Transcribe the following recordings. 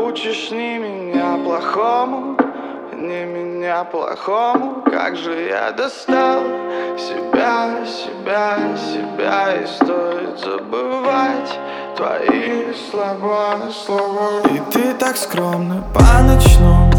учишь не меня плохому, не меня плохому. Как же я достал себя. И стоит забывать твои слова. И ты так скромно по-ночному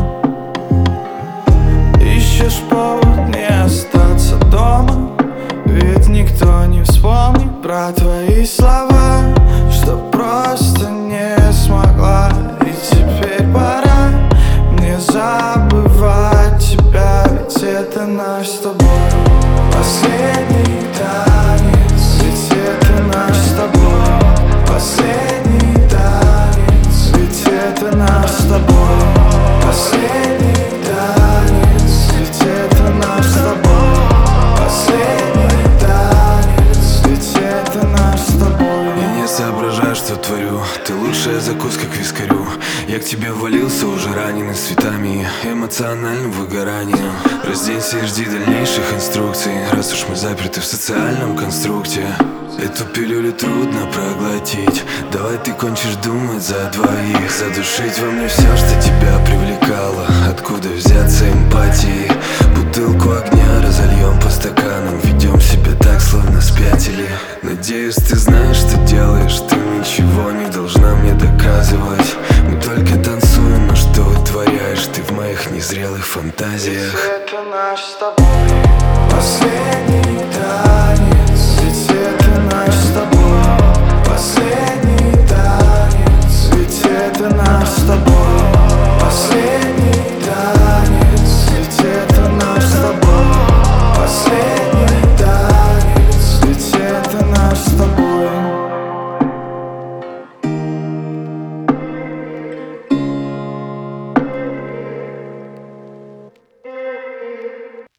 ищешь повод не остаться дома. Ведь никто не вспомнит про твои слова, что просто не смогла. И теперь пора мне забывать тебя, ведь это наш с тобой последний танец. Ведь это наш с тобой последний танец. Ведь это наш с тобой последний танец. Ведь это наш с тобой последний танец. Ведь это наш с тобой. Я не соображаю, что творю. Ты лучшая закуска к вискарю. Я к тебе ввалился уже раненый цветами эмоциональным выгоранием. Разденься и жди дальнейших инструкций, раз уж мы заперты в социальном конструкте. Эту пилюлю трудно проглотить. Давай ты кончишь думать за двоих. Задушить во мне все, что тебя привлекало. Откуда взяться эмпатии? Бутылку огня разольем по стаканам. Ведем себя так, словно спятили. Надеюсь, ты знаешь, что делаешь. Ты ничего не должна мне доказывать. Мы только танцуем, но что вытворяешь ты в моих незрелых фантазиях? Ведь это наш с тобой последний танец. Ведь это наш